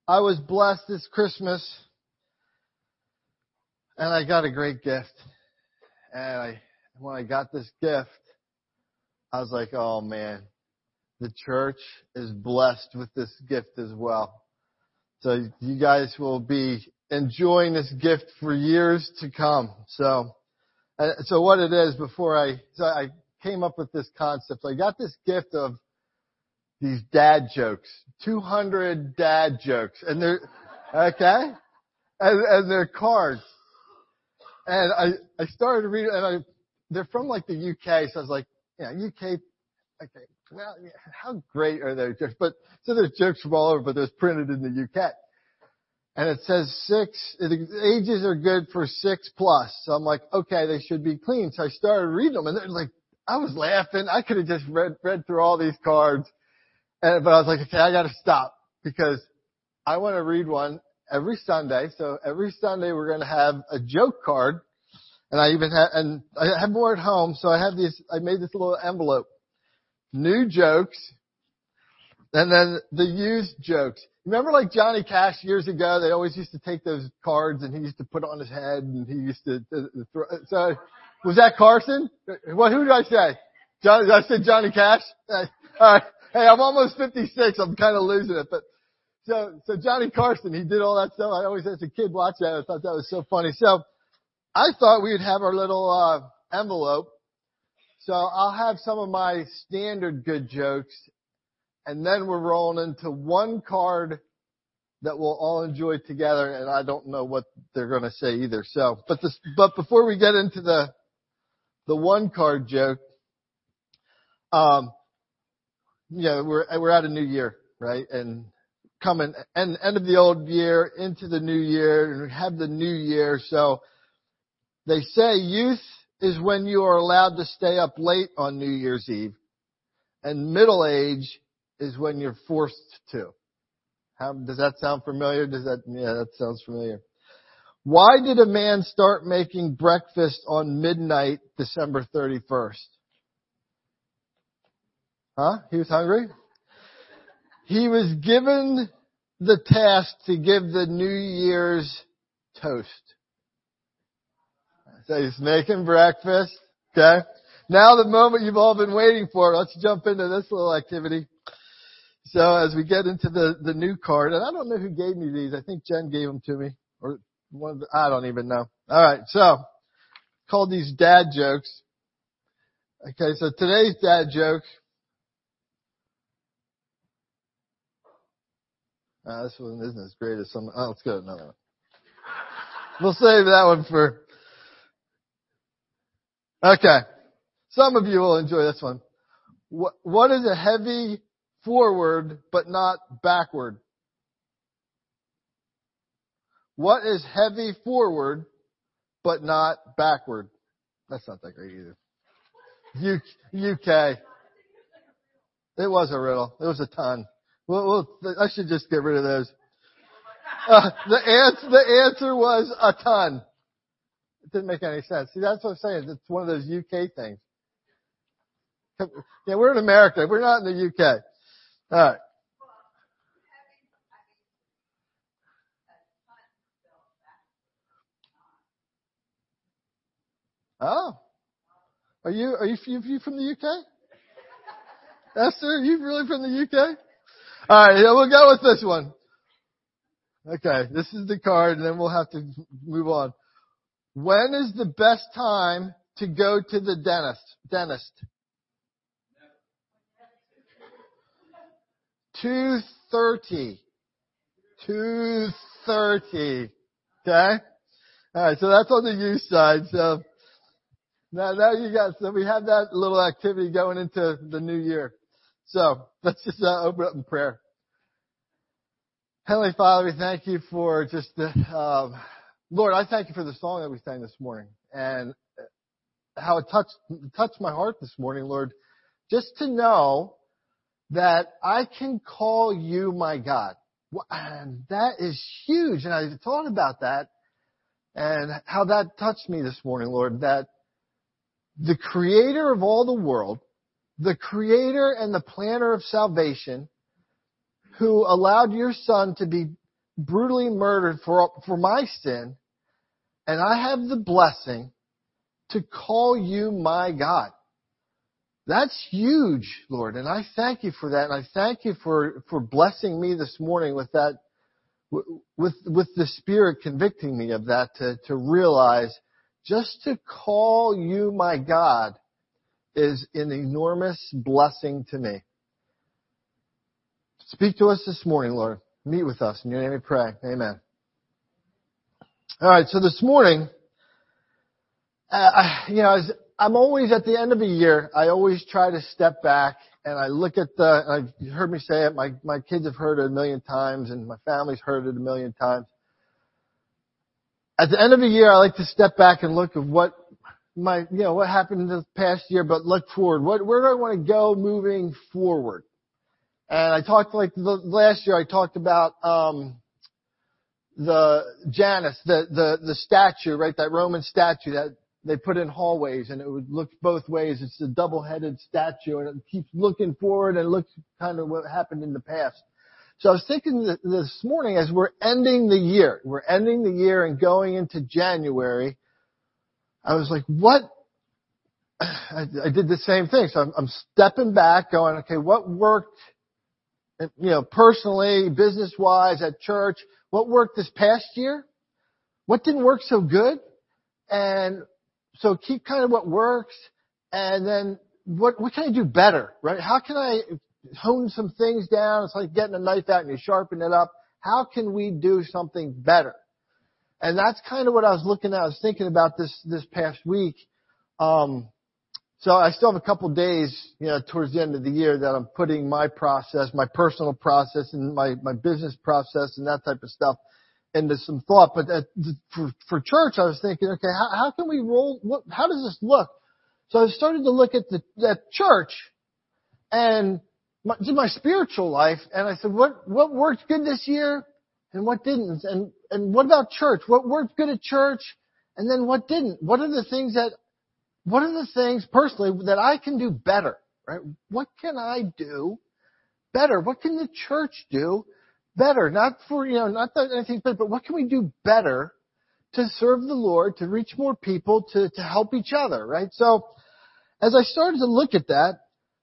I was blessed this Christmas, and I got a great gift. And when I got this gift, I was like, oh man, the church is blessed with this gift as well. So you guys will be enjoying this gift for years to come. So what it is I came up with this concept. I got this gift of these dad jokes, 200 dad jokes, and they're, okay? And they're cards. And I started reading, and they're from like the UK, so I was like, yeah, UK, okay, well, yeah, how great are their jokes? So there's jokes from all over, but there's printed in the UK. And it says the ages are good for 6+. So I'm like, okay, they should be clean. So I started reading them, and they're like, I was laughing. I could have just read through all these cards. But I was like, okay, I gotta stop because I want to read one every Sunday. So every Sunday we're going to have a joke card. And I have more at home. So I made this little envelope. New jokes. And then the used jokes. Remember like Johnny Cash years ago? They always used to take those cards and he used to put it on his head and he used to throw. So was that Carson? Who did I say? I said Johnny Cash? All right. Hey, I'm almost 56. I'm kind of losing it. But so Johnny Carson, he did all that stuff. I always, as a kid, watched that. I thought that was so funny. So I thought we would have our little envelope. So I'll have some of my standard good jokes. And then we're rolling into one card that we'll all enjoy together. And I don't know what they're going to say either. So, but before we get into the one card joke, we're at a new year, right? And coming end of the old year into the new year, and we have the new year. So they say youth is when you are allowed to stay up late on New Year's Eve, and middle age is when you're forced to. Does that sound familiar? Yeah, that sounds familiar. Why did a man start making breakfast on midnight, December 31st? Huh? He was hungry? He was given the task to give the New Year's toast. So he's making breakfast. Okay. Now the moment you've all been waiting for. Let's jump into this little activity. So as we get into the new card, and I don't know who gave me these. I think Jen gave them to me, or I don't even know. All right. So called these dad jokes. Okay. So today's dad joke. This one isn't as great as some. Let's go to another one. We'll save that one for. Okay. Some of you will enjoy this one. What is a heavy forward but not backward? What is heavy forward but not backward? That's not that great either. UK. It was a riddle. It was a ton. I should just get rid of those. The answer was a ton. It didn't make any sense. See, that's what I'm saying. It's one of those UK things. Yeah, we're in America. We're not in the UK. All right. Oh. Are you from the UK? Esther, are you really from the UK? All right, yeah, we'll go with this one. Okay, this is the card, and then we'll have to move on. When is the best time to go to the dentist? 2:30. 2:30. Okay? Alright, so that's on the youth side. So now we have that little activity going into the new year. So let's just open up in prayer. Heavenly Father, we thank you for just Lord, I thank you for the song that we sang this morning and how it touched my heart this morning, Lord, just to know that I can call you my God. And that is huge. And I thought about that and how that touched me this morning, Lord, that the creator of all the world, the creator and the planner of salvation, who allowed your son to be brutally murdered for my sin, and I have the blessing to call you my God. That's huge, Lord, and I thank you for that, and I thank you for blessing me this morning with that, with the Spirit convicting me of that, to realize just to call you my God is an enormous blessing to me. Speak to us this morning, Lord. Meet with us. In your name we pray. Amen. All right, so this morning, I'm always at the end of a year, I always try to step back and I look at you heard me say it, my kids have heard it a million times and my family's heard it a million times. At the end of the year, I like to step back and look at what happened in the past year, but look forward. Where do I want to go moving forward? And I talked last year, I talked about, the Janus, the statue, right? That Roman statue that they put in hallways and it would look both ways. It's a double-headed statue and it keeps looking forward and looks kind of what happened in the past. So I was thinking this morning as we're ending the year and going into January, I was like, I did the same thing. So I'm stepping back going, okay, what worked, personally, business-wise, at church, what worked this past year? What didn't work so good? And so keep kind of what works, and then what can I do better, right? How can I hone some things down? It's like getting a knife out and you sharpen it up. How can we do something better? And that's kind of what I was looking at. I was thinking about this past week. So I still have a couple days, towards the end of the year that I'm putting my process, my personal process and my business process and that type of stuff into some thought. But for church, I was thinking, okay, how can we roll? How does this look? So I started to look at that church and my spiritual life, and I said, what worked good this year and what didn't? And what about church? What worked good at church and then what didn't? What are the things personally that I can do better, right? What can I do better? What can the church do better? Not that anything's better, but what can we do better to serve the Lord, to reach more people, to help each other, right? So as I started to look at that,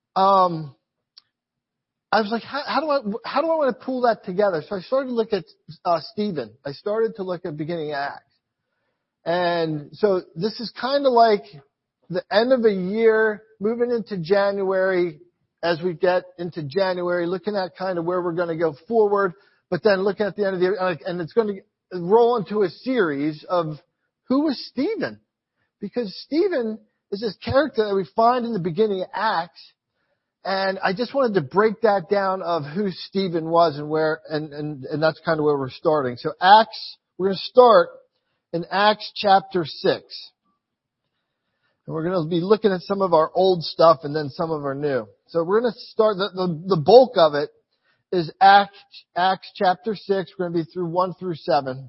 I was like, how do I want to pull that together? So I started to look at Stephen. I started to look at beginning Acts. And so this is kind of like the end of a year, moving into January, as we get into January, looking at kind of where we're going to go forward, but then looking at the end of the year, and it's going to roll into a series of who was Stephen? Because Stephen is this character that we find in the beginning of Acts, and I just wanted to break that down of who Stephen was and where, and that's kind of where we're starting. So we're going to start in Acts chapter 6. And we're going to be looking at some of our old stuff and then some of our new. So we're going to start, the bulk of it is Acts chapter 6. We're going to be through 1 through 7.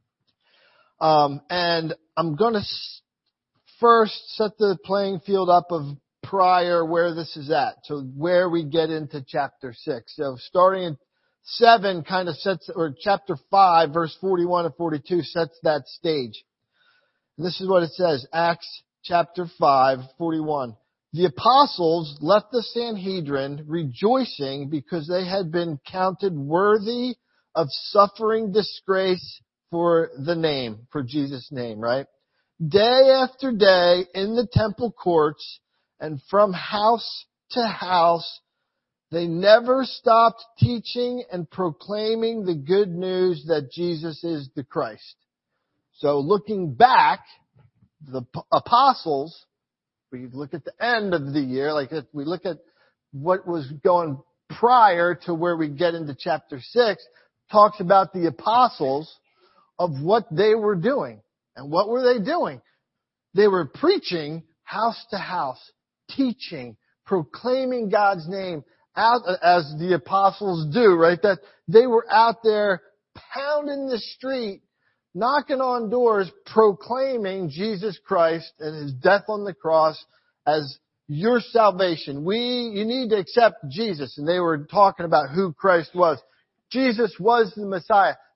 And I'm going to first set the playing field up of prior where this is at. So where we get into chapter 6. So starting in 7 kind of sets, or chapter 5, verse 41 and 42 sets that stage. And this is what it says, Acts chapter 5, 41. The apostles left the Sanhedrin rejoicing because they had been counted worthy of suffering disgrace for the name, for Jesus' name, right? Day after day in the temple courts and from house to house, they never stopped teaching and proclaiming the good news that Jesus is the Christ. So looking back, the apostles, we look at the end of the year, we look at what was going prior to where we get into chapter 6, talks about the apostles of what they were doing. And what were they doing? They were preaching house to house, teaching, proclaiming God's name out as the apostles do, right? That they were out there pounding the street, knocking on doors, proclaiming Jesus Christ and His death on the cross as your salvation. You need to accept Jesus. And they were talking about who Christ was. Jesus was the Messiah.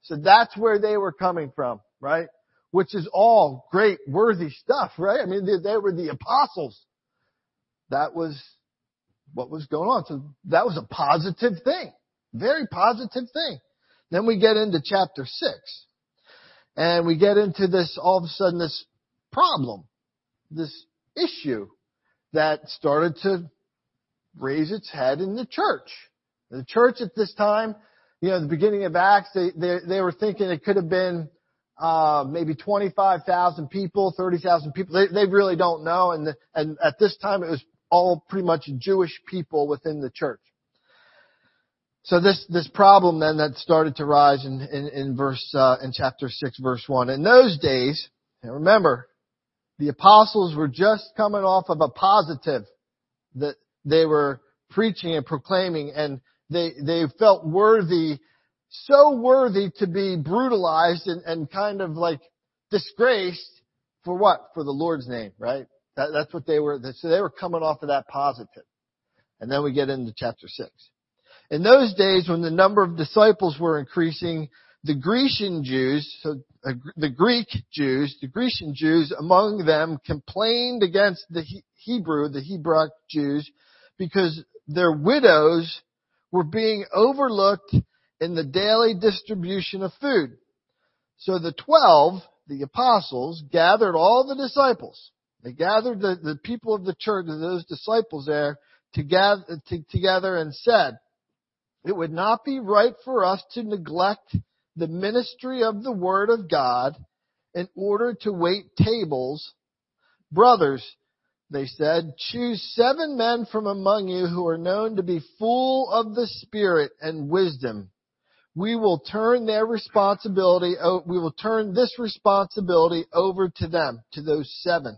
So that's where they were coming from, right? Which is all great, worthy stuff, right? I mean, they were the apostles. That was what was going on. So that was a positive thing. Very positive thing. Then we get into chapter 6. And we get into this, all of a sudden, this problem, this issue that started to raise its head in the church. The church at this time, the beginning of Acts, they were thinking it could have been maybe 25,000 people, 30,000 people. They really don't know. And at this time, it was all pretty much Jewish people within the church. So this problem then that started to rise in chapter 6, verse 1. In those days, and remember, the apostles were just coming off of a positive that they were preaching and proclaiming, and they felt worthy, so worthy to be brutalized and kind of like disgraced for what? For the Lord's name, right? That's what they were. So they were coming off of that positive. And then we get into chapter 6. In those days, when the number of disciples were increasing, the Grecian Jews among them complained against the Hebrew Jews, because their widows were being overlooked in the daily distribution of food. So the 12, the apostles, gathered all the disciples. They gathered the people of the church, those disciples there, together and said, "It would not be right for us to neglect the ministry of the Word of God in order to wait tables. Brothers," they said, "choose 7 men from among you who are known to be full of the Spirit and wisdom. We will turn this responsibility over to them," to those 7.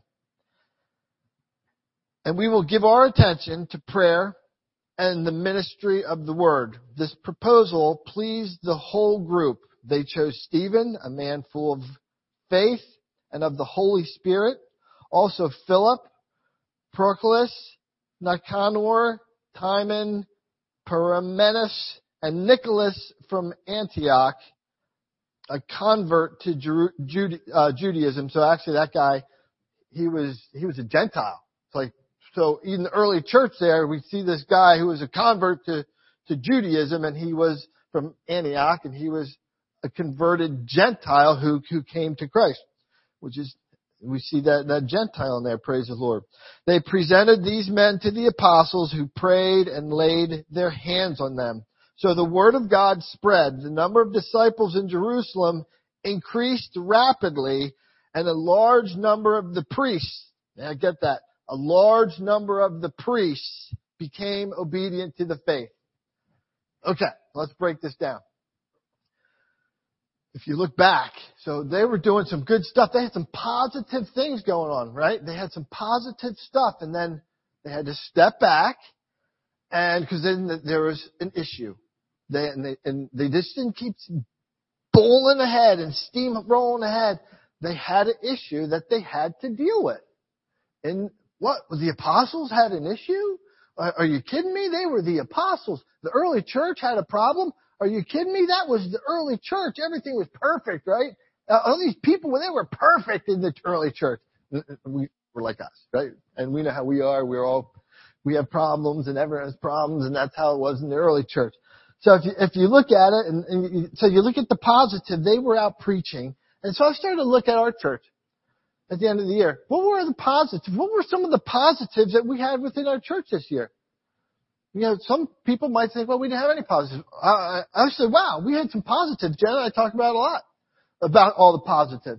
"And we will give our attention to prayer and the ministry of the word." This proposal pleased the whole group. They chose Stephen, a man full of faith and of the Holy Spirit, also Philip, Prochorus, Nicanor, Timon, Paramenes, and Nicholas from Antioch, a convert to Judaism. So actually that guy, he was a Gentile. So in the early church there, we see this guy who was a convert to Judaism, and he was from Antioch, and he was a converted Gentile who came to Christ, we see that Gentile in there, praise the Lord. They presented these men to the apostles, who prayed and laid their hands on them. So the word of God spread. The number of disciples in Jerusalem increased rapidly, and a large number of the priests, now get that, a large number of the priests became obedient to the faith. Okay, let's break this down. If you look back, so they were doing some good stuff. They had some positive things going on, right? They had some positive stuff, and then they had to step back, and because then there was an issue. They just didn't keep bowling ahead and steamrolling ahead. They had an issue that they had to deal with. And what? The apostles had an issue? Are you kidding me? They were the apostles. The early church had a problem? Are you kidding me? That was the early church. Everything was perfect, right? All these people, they were perfect in the early church. We were like us, right? And we know how we are. We have problems, and everyone has problems, and that's how it was in the early church. So if you look at it, so you look at the positive, they were out preaching. And so I started to look at our church at the end of the year. What were the positives? What were some of the positives that we had within our church this year? Some people might think, well, we didn't have any positives. I said, wow, we had some positives. Jen and I talked about a lot, about all the positives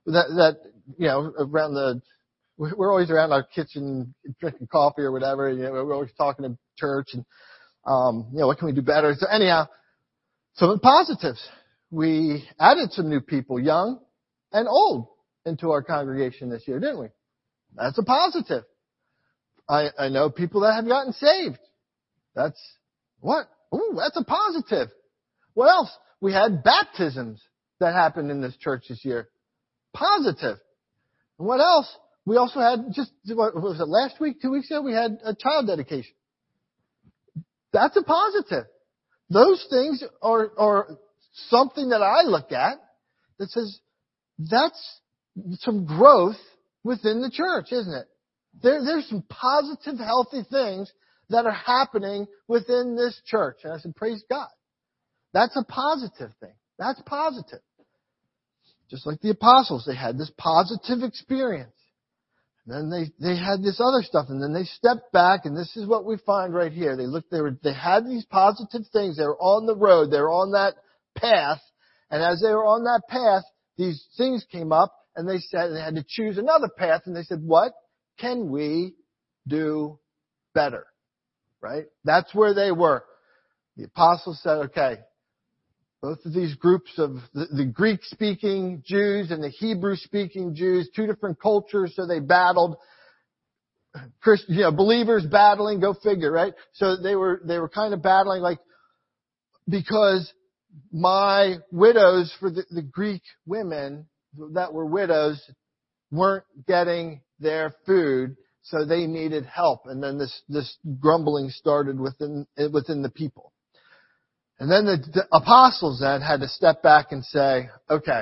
around we're always around our kitchen drinking coffee or whatever. We're always talking to church and, what can we do better? So anyhow, some of the positives. We added some new people, young and old, into our congregation this year, didn't we? That's a positive. I know people that have gotten saved. That's what? Ooh, that's a positive. What else? We had baptisms that happened in this church this year. Positive. And what else? We also had what was it, last week, 2 weeks ago, we had a child dedication. That's a positive. Those things are something that I look at that says that's some growth within the church, isn't it? There's some positive, healthy things that are happening within this church. And I said, praise God. That's a positive thing. That's positive. Just like the apostles, they had this positive experience. And then they had this other stuff, and then they stepped back, and this is what we find right here. They had these positive things. They were on the road. They were on that path. And as they were on that path, these things came up, and they said they had to choose another path, and they said, what can we do better? Right? That's where they were. The apostles said, okay, both of these groups of the Greek-speaking Jews and the Hebrew-speaking Jews, two different cultures, so they battled. Believers battling, go figure, right? So they were kind of battling, like, because my widows for the Greek women that were widows weren't getting their food, so they needed help. And then this grumbling started within the people. And then the apostles then had to step back and say, okay,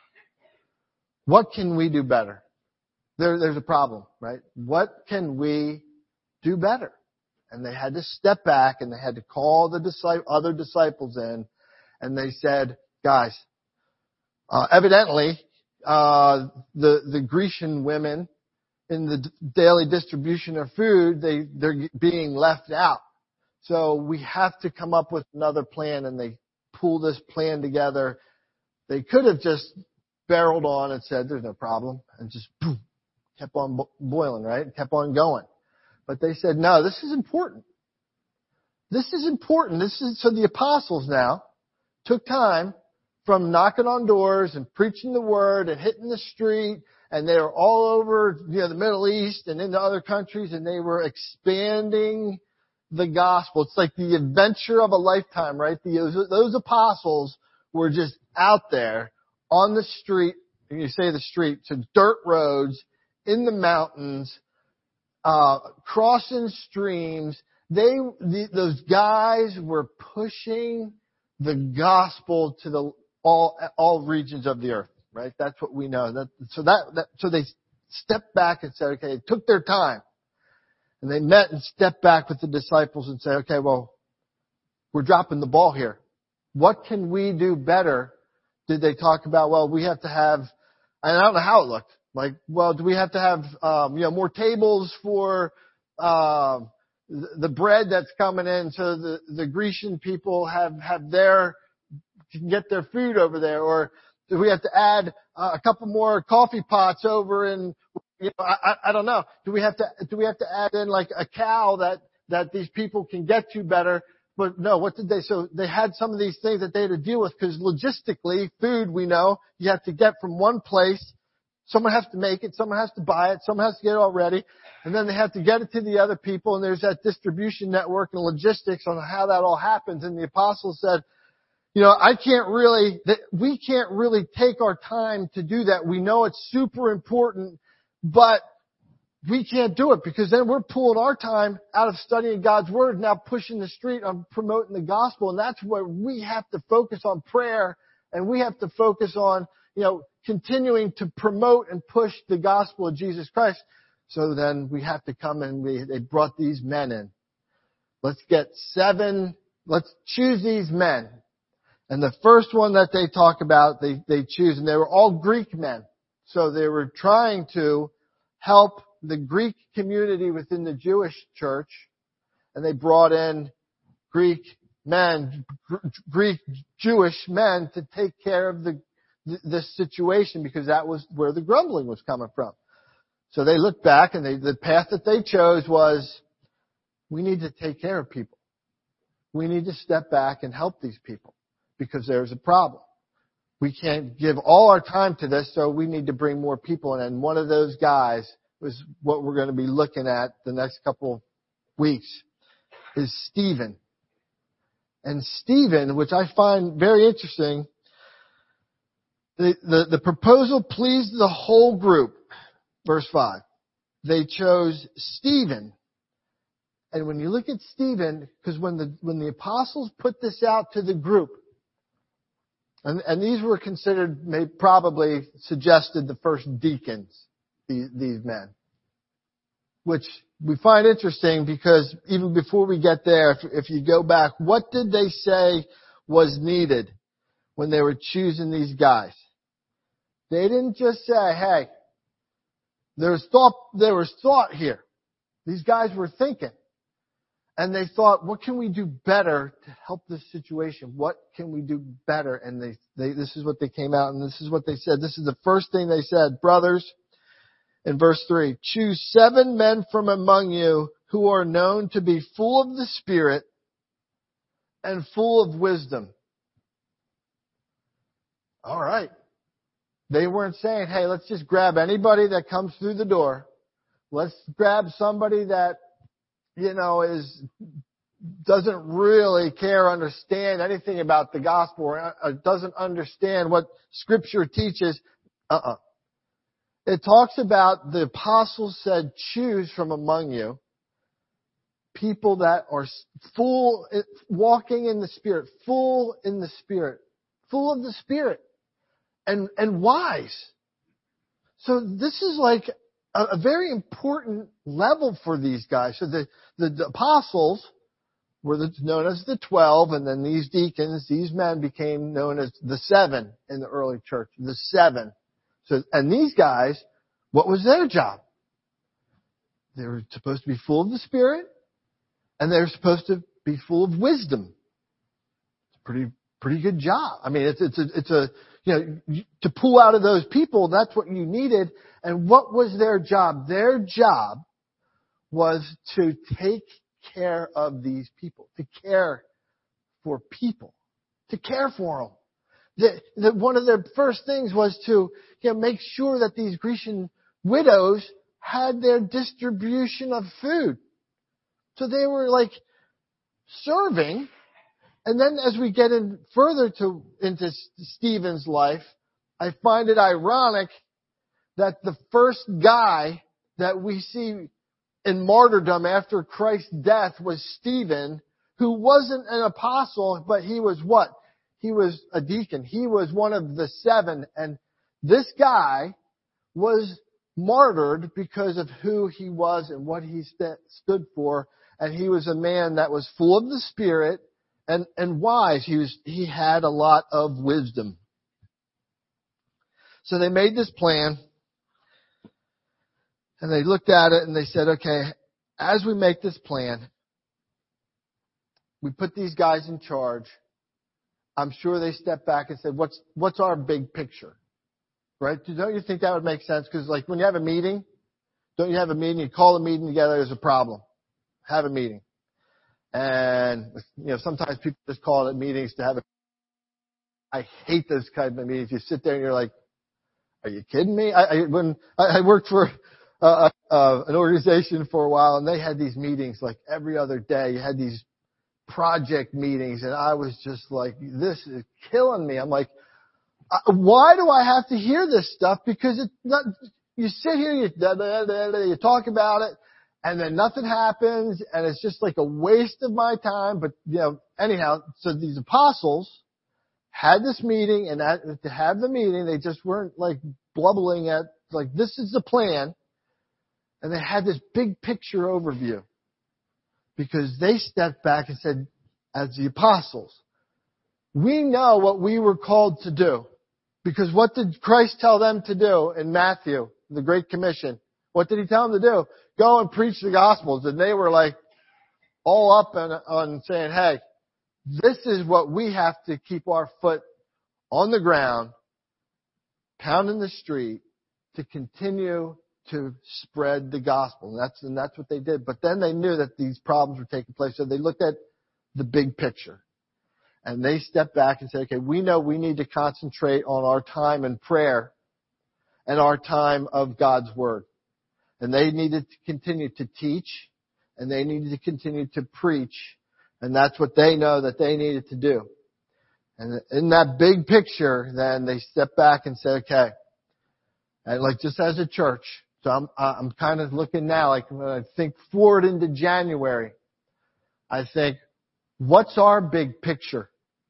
what can we do better? There's a problem, right? What can we do better? And they had to step back and they had to call the other disciples in, and they said, guys, evidently, the Grecian women in the daily distribution of food, they're being left out. So we have to come up with another plan, and they pull this plan together. They could have just barreled on and said, there's no problem, and just boom, kept on boiling, right? Kept on going. But they said, no, this is important. This is important. So the apostles now took time from knocking on doors and preaching the word and hitting the street, and they were all over, the Middle East and into other countries, and they were expanding the gospel. It's like the adventure of a lifetime, right? Those apostles were just out there on the street, and you say the street, so dirt roads, in the mountains, crossing streams. Those guys were pushing the gospel to all regions of the earth, right? That's what we know. So they stepped back and said, okay, it took their time. And they met and stepped back with the disciples and said, okay, well, we're dropping the ball here. What can we do better? Did they talk about, well, we have to have, I don't know how it looked. Like, well, do we have to have, more tables for, the bread that's coming in so the Grecian people can get their food over there? Or do we have to add a couple more coffee pots over in, I don't know. Do we have to add in like a cow that these people can get to better? But no, so they had some of these things that they had to deal with, because logistically, food, we know, you have to get from one place. Someone has to make it, someone has to buy it, someone has to get it all ready, and then they have to get it to the other people, and there's that distribution network and logistics on how that all happens. And the apostles said, we can't really take our time to do that. We know it's super important, but we can't do it, because then we're pulling our time out of studying God's Word, now pushing the street on promoting the gospel. And that's where we have to focus on prayer, and we have to focus on, continuing to promote and push the gospel of Jesus Christ. So then we have to come and they brought these men in. Let's choose these men. And the first one that they talk about, they choose, and they were all Greek men. So they were trying to help the Greek community within the Jewish church, and they brought in Greek Jewish men to take care of this situation, because that was where the grumbling was coming from. So they looked back, and the path that they chose was, we need to take care of people. We need to step back and help these people, because there's a problem. We can't give all our time to this, so we need to bring more people in. And one of those guys was what we're going to be looking at the next couple weeks, is Stephen. And Stephen, which I find very interesting, the proposal pleased the whole group. Verse 5. They chose Stephen. And when you look at Stephen, because when the apostles put this out to the group, And these were considered, probably suggested the first deacons, these men. Which we find interesting because even before we get there, if you go back, what did they say was needed when they were choosing these guys? They didn't just say, hey, there was thought here. These guys were thinking. And they thought, what can we do better to help this situation? What can we do better? And this is what they came out and this is what they said. This is the first thing they said. Brothers, in verse 3, choose 7 men from among you who are known to be full of the Spirit and full of wisdom. All right. They weren't saying, hey, let's just grab anybody that comes through the door. Let's grab somebody that, doesn't really care or understand anything about the gospel or doesn't understand what Scripture teaches. It talks about the apostles said, choose from among you people that are full, walking in the Spirit, full in the Spirit, full of the Spirit, and wise. So this is like a very important level for these guys. So the apostles were known as the 12, and then these deacons, these men became known as the 7 in the early church, the 7. So, and these guys, what was their job? They were supposed to be full of the Spirit, and they were supposed to be full of wisdom. It's a pretty good job. I mean, to pull out of those people, that's what you needed. And what was their job? Their job was to take care of these people, to care for people, to care for them. One of their first things was to make sure that these Grecian widows had their distribution of food. So they were like serving. And then as we get in further into Stephen's life, I find it ironic that the first guy that we see in martyrdom after Christ's death was Stephen, who wasn't an apostle, but he was what? He was a deacon. He was one of the 7. And this guy was martyred because of who he was and what he stood for. And he was a man that was full of the Spirit and wise. He had a lot of wisdom. So they made this plan. And they looked at it and they said, okay, as we make this plan, we put these guys in charge. I'm sure they stepped back and said, what's our big picture? Right? Don't you think that would make sense? Because like when you have a meeting, don't you have a meeting? You call a meeting together, there's a problem. Have a meeting. And, sometimes people just call it meetings to have I hate those kind of meetings. You sit there and you're like, are you kidding me? When I worked for an organization for a while, and they had these meetings like every other day. You had these project meetings, and I was just like, this is killing me. I'm like, why do I have to hear this stuff? Because it's not. You sit here, you talk about it, and then nothing happens, and it's just like a waste of my time. But anyhow, so these apostles had this meeting, and to have the meeting, they just weren't like blubbling at like this is the plan. And they had this big picture overview because they stepped back and said, as the apostles, we know what we were called to do. Because what did Christ tell them to do in Matthew, the Great Commission? What did he tell them to do? Go and preach the Gospels. And they were like all up on saying, hey, this is what we have to keep our foot on the ground, pounding the street to continue to spread the gospel. And that's what they did. But then they knew that these problems were taking place. So they looked at the big picture. And they stepped back and said, okay, we know we need to concentrate on our time in prayer and our time of God's Word. And they needed to continue to teach, and they needed to continue to preach. And that's what they know that they needed to do. And in that big picture, then they stepped back and said, okay, and like just as a church, so I'm kind of looking now, like when I think forward into January, I think, what's our big picture?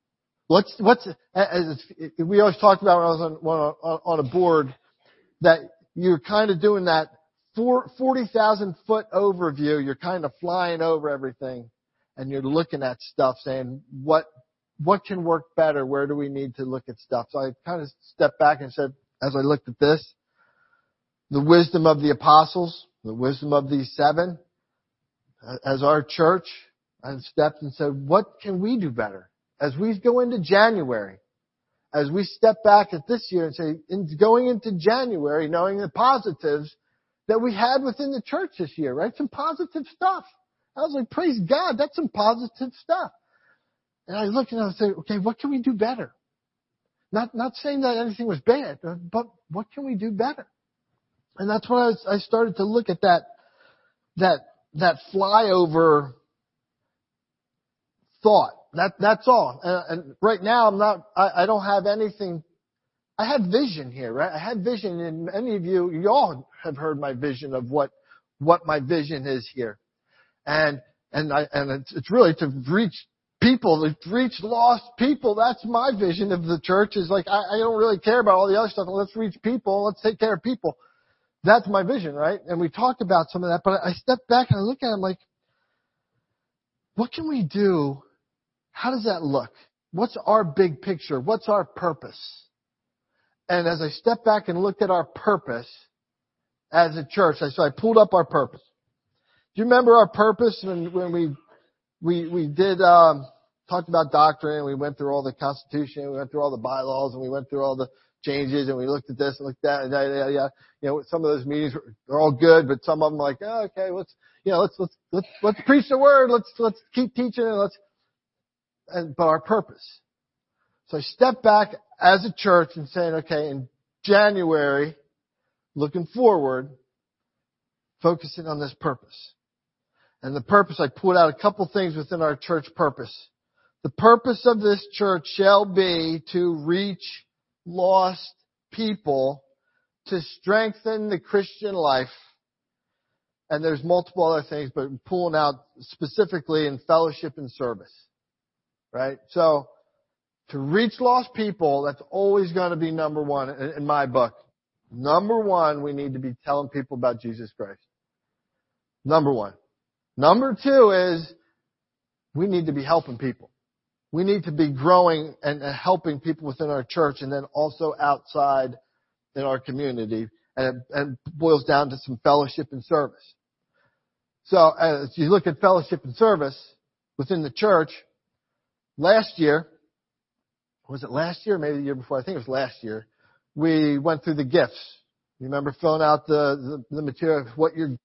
as we always talked about when I was on a board, that you're kind of doing that 40,000 foot overview. You're kind of flying over everything and you're looking at stuff saying, what can work better? Where do we need to look at stuff? So I kind of stepped back and said, as I looked at this, the wisdom of the apostles, the wisdom of these 7, as our church, I stepped and said, what can we do better? As we go into January, as we step back at this year and say, going into January, knowing the positives that we had within the church this year, right? Some positive stuff. I was like, praise God, that's some positive stuff. And I looked and I said, okay, what can we do better? Not saying that anything was bad, but what can we do better? And that's when I started to look at that flyover thought. That's all. And right now I don't have anything. I had vision here, right? I had vision, and many of you all have heard my vision of what my vision is here. And it's really to reach people, to reach lost people. That's my vision of the church, is like, I don't really care about all the other stuff. Let's reach people. Let's take care of people. That's my vision, right? And we talked about some of that, but I stepped back and I look at it, I'm like, what can we do? How does that look? What's our big picture? What's our purpose? And as I stepped back and looked at our purpose as a church, so I pulled up our purpose. Do you remember our purpose when we did talked about doctrine, and we went through all the Constitution, we went through all the bylaws, and we went through all the changes, and we looked at this and looked at that, yeah. You know, some of those meetings are all good, but some of them like, oh, okay, let's preach the word, let's keep teaching, but our purpose. So I stepped back as a church and saying, okay, in January, looking forward, focusing on this purpose. And the purpose, I pulled out a couple things within our church purpose. The purpose of this church shall be to reach lost people, to strengthen the Christian life. And there's multiple other things, but pulling out specifically in fellowship and service. Right? So, to reach lost people, that's always going to be number one in my book. Number one, we need to be telling people about Jesus Christ. Number one. Number two is we need to be helping people. We need to be growing and helping people within our church, and then also outside in our community. And it boils down to some fellowship and service. So as you look at fellowship and service within the church, last year, was it last year? Maybe the year before. I think it was last year. We went through the gifts. You remember filling out the material of what you're.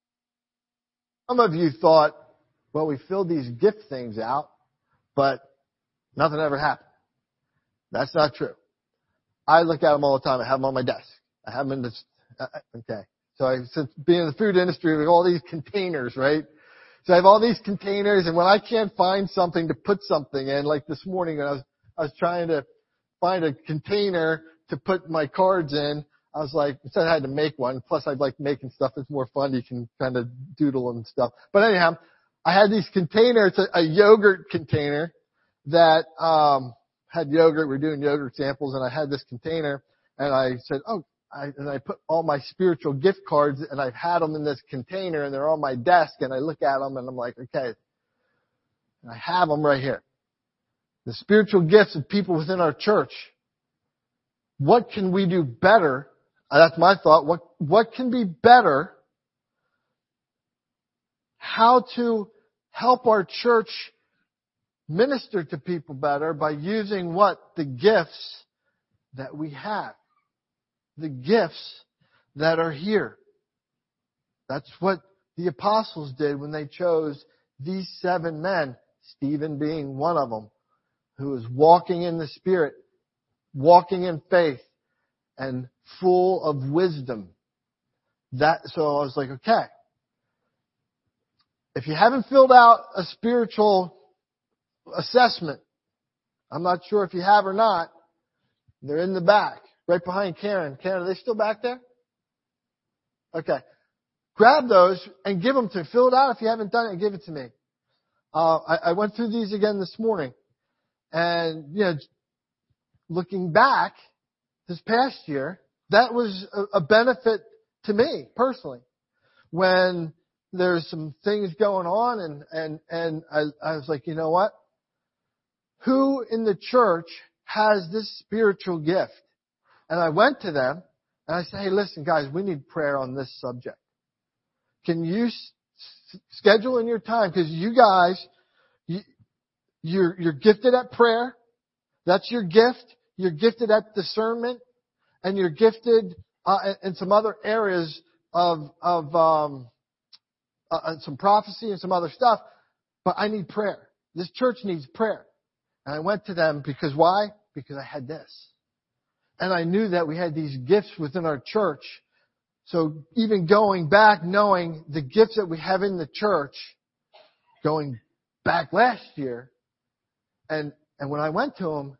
Some of you thought, well, we filled these gift things out, but nothing ever happened. That's not true. I look at them all the time. I have them on my desk. I have them in this. Okay. So since being in the food industry, we have all these containers, right? So I have all these containers, and when I can't find something to put something in, like this morning when I was trying to find a container to put my cards in, I was like, instead I had to make one. Plus I like making stuff. It's more fun. You can kind of doodle and stuff. But anyhow, I had these containers, a yogurt container that, had yogurt. We were doing yogurt samples, and I had this container, and I said, and I put all my spiritual gift cards, and I've had them in this container, and they're on my desk, and I look at them, and I'm like, okay, I have them right here. The spiritual gifts of people within our church. What can we do better? That's my thought. What can be better? How to help our church minister to people better by using what? The gifts that we have. The gifts that are here. That's what the apostles did when they chose these 7 men, Stephen being one of them, who was walking in the Spirit, walking in faith, and full of wisdom. So I was like, okay. If you haven't filled out a spiritual assessment, I'm not sure if you have or not, they're in the back, right behind Karen. Karen, are they still back there? Okay. Grab those and give them to, fill it out if you haven't done it, and give it to me. I went through these again this morning. And, looking back this past year, that was a benefit to me personally. When there's some things going on and I was like, you know what? Who in the church has this spiritual gift? And I went to them and I said, hey, listen, guys, we need prayer on this subject. Can you schedule in your time? Because you guys, you're gifted at prayer. That's your gift. You're gifted at discernment, and you're gifted in some other areas of some prophecy and some other stuff. But I need prayer. This church needs prayer. And I went to them because why? Because I had this. And I knew that we had these gifts within our church. So even going back, knowing the gifts that we have in the church, going back last year, and when I went to them,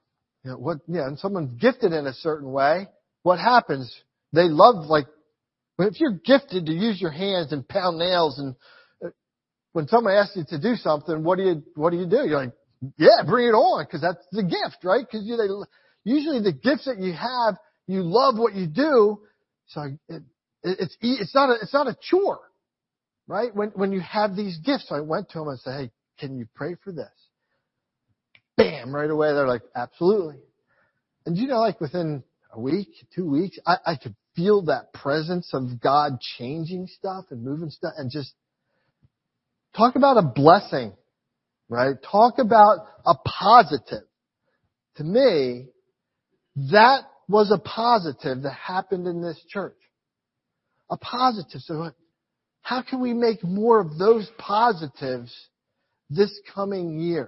and someone's gifted in a certain way, what happens? They love, if you're gifted to use your hands and pound nails, and when someone asks you to do something, what do you do? You're like, yeah, bring it on, because that's the gift, right? Because usually the gifts that you have, you love what you do, so it's not a chore, right? When you have these gifts, so I went to them and said, hey, can you pray for this? Bam! Right away, they're like, absolutely. And within a week, 2 weeks, I could feel that presence of God changing stuff and moving stuff, and just talk about a blessing, right? Talk about a positive. To me, that was a positive that happened in this church. A positive. So how can we make more of those positives this coming year?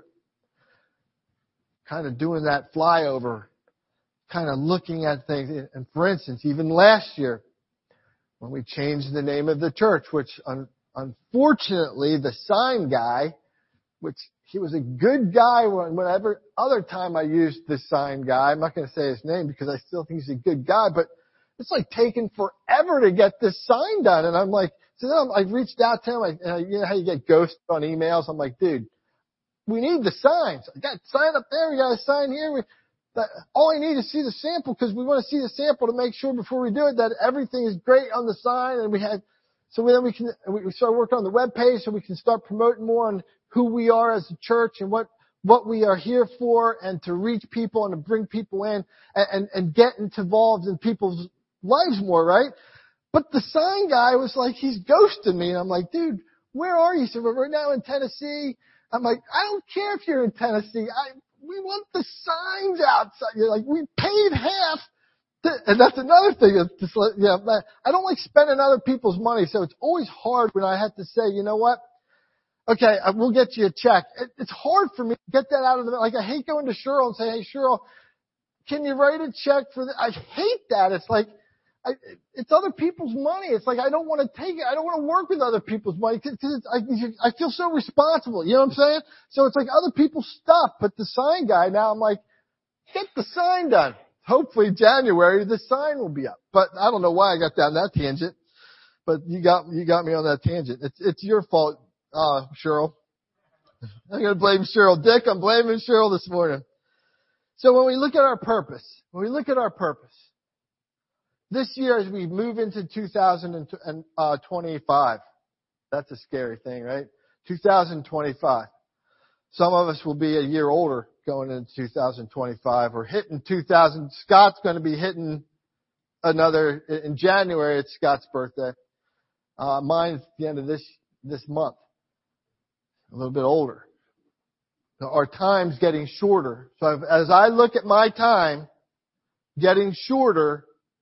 Kind of doing that flyover, kind of looking at things. And for instance, even last year, when we changed the name of the church, which unfortunately the sign guy, which he was a good guy whenever other time I used this sign guy, I'm not going to say his name because I still think he's a good guy, but it's taking forever to get this sign done. And I'm like, so then I reached out to him, you know how you get ghosted on emails? I'm like, dude, we need the signs. I got a sign up there. We got a sign here. All I need is see the sample, because we want to see the sample to make sure before we do it that everything is great on the sign. And we start working on the web page so we can start promoting more on who we are as a church and what we are here for, and to reach people and to bring people in and get involved in people's lives more, right? But the sign guy was like, he's ghosting me. And I'm like, dude, where are you? He said, we're right now in Tennessee. I'm like, I don't care if you're in Tennessee. We want the signs outside. You're like, we paid half. And that's another thing. I don't like spending other people's money. So it's always hard when I have to say, you know what? Okay, we'll get you a check. It's hard for me to get that out of the, I hate going to Cheryl and say, hey, Cheryl, can you write a check for that? I hate that. It's it's other people's money. It's I don't want to take it. I don't want to work with other people's money because I feel so responsible. You know what I'm saying? So it's other people's stuff. But the sign guy now, I'm like, get the sign done. Hopefully January the sign will be up. But I don't know why I got down that tangent. But you got me on that tangent. It's your fault, Cheryl. I'm going to blame Cheryl. Dick, I'm blaming Cheryl this morning. So when we look at our purpose, this year as we move into 2025, that's a scary thing, right? 2025. Some of us will be a year older going into 2025. We're hitting 2000. Scott's going to be hitting another, in January, it's Scott's birthday. Mine's the end of this month. A little bit older. Our time's getting shorter. So as I look at my time getting shorter,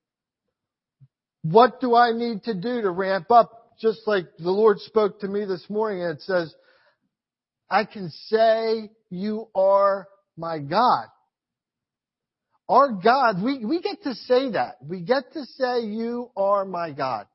what do I need to do to ramp up? Just like the Lord spoke to me this morning, and it says, I can say you are my God. Our God, we get to say that. We get to say you are my God.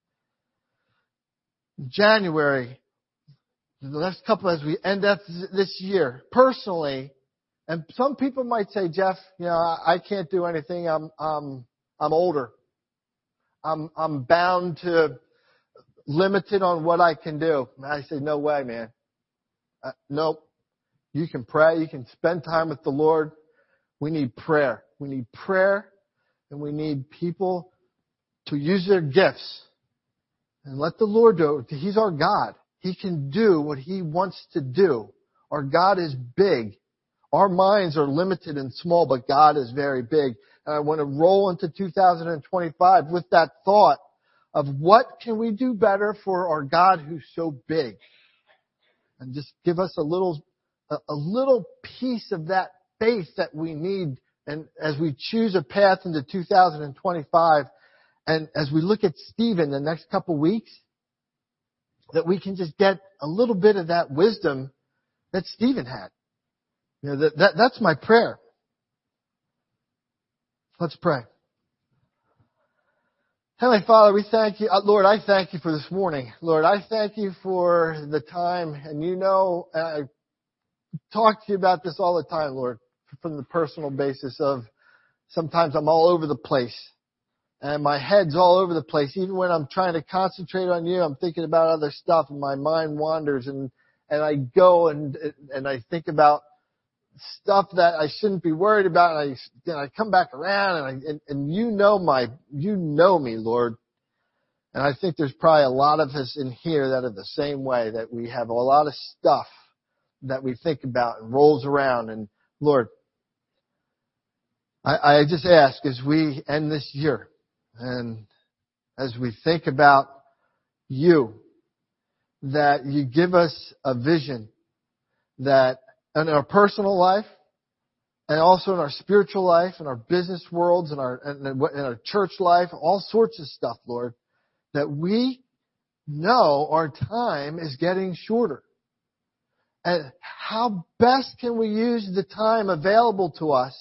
January, the next couple as we end up this year, personally, and some people might say, Jeff, I can't do anything. I'm older. I'm bound to limited on what I can do. And I say, no way, man. Nope. You can pray. You can spend time with the Lord. We need prayer. We need prayer, and we need people to use their gifts and let the Lord do it. He's our God. He can do what He wants to do. Our God is big. Our minds are limited and small, but God is very big. And I want to roll into 2025 with that thought of what can we do better for our God who's so big. And just give us a little piece of that faith that we need. And as we choose a path into 2025, and as we look at Stephen the next couple weeks, that we can just get a little bit of that wisdom that Stephen had. You know, that's my prayer. Let's pray. Heavenly Father, we thank you. Lord, I thank you for this morning. Lord, I thank you for the time. And you know, I talk to you about this all the time, Lord, from the personal basis of sometimes I'm all over the place. And my head's all over the place. Even when I'm trying to concentrate on you, I'm thinking about other stuff and my mind wanders and I go and I think about stuff that I shouldn't be worried about, and I come back around, and you know me, Lord. And I think there's probably a lot of us in here that are the same way, that we have a lot of stuff that we think about and rolls around. And Lord, I just ask as we end this year, and as we think about you, that you give us a vision that in our personal life, and also in our spiritual life, in our business worlds, in our church life, all sorts of stuff, Lord, that we know our time is getting shorter. And how best can we use the time available to us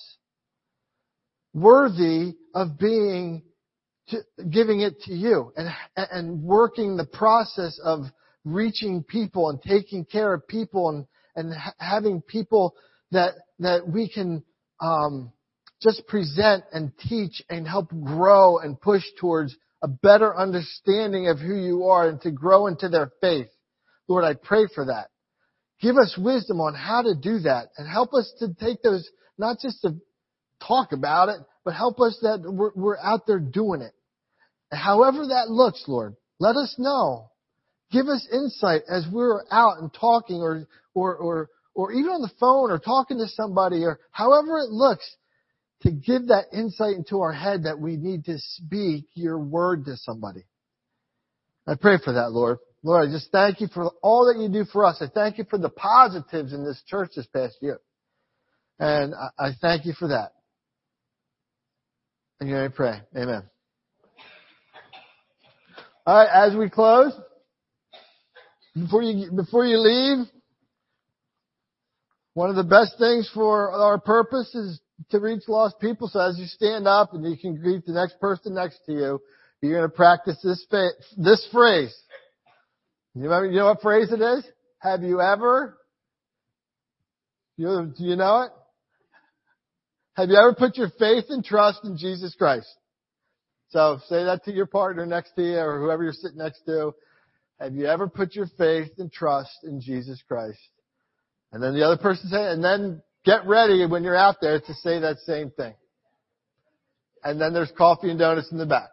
worthy of giving it to you and working the process of reaching people and taking care of people and having people that we can just present and teach and help grow and push towards a better understanding of who you are and to grow into their faith. Lord, I pray for that. Give us wisdom on how to do that and help us to take those, not just to talk about it, but help us that we're out there doing it. And however that looks, Lord, let us know. Give us insight as we're out and talking or even on the phone or talking to somebody or however it looks, to give that insight into our head that we need to speak your word to somebody. I pray for that, Lord. Lord, I just thank you for all that you do for us. I thank you for the positives in this church this past year. And I thank you for that. And you may pray. Amen. All right, as we close, before you leave, one of the best things for our purpose is to reach lost people. So as you stand up and you can greet the next person next to you, you're going to practice this phrase. You know what phrase it is? Have you ever? Do you know it? Have you ever put your faith and trust in Jesus Christ? So say that to your partner next to you or whoever you're sitting next to. Have you ever put your faith and trust in Jesus Christ? And then the other person say, and then get ready when you're out there to say that same thing. And then there's coffee and donuts in the back.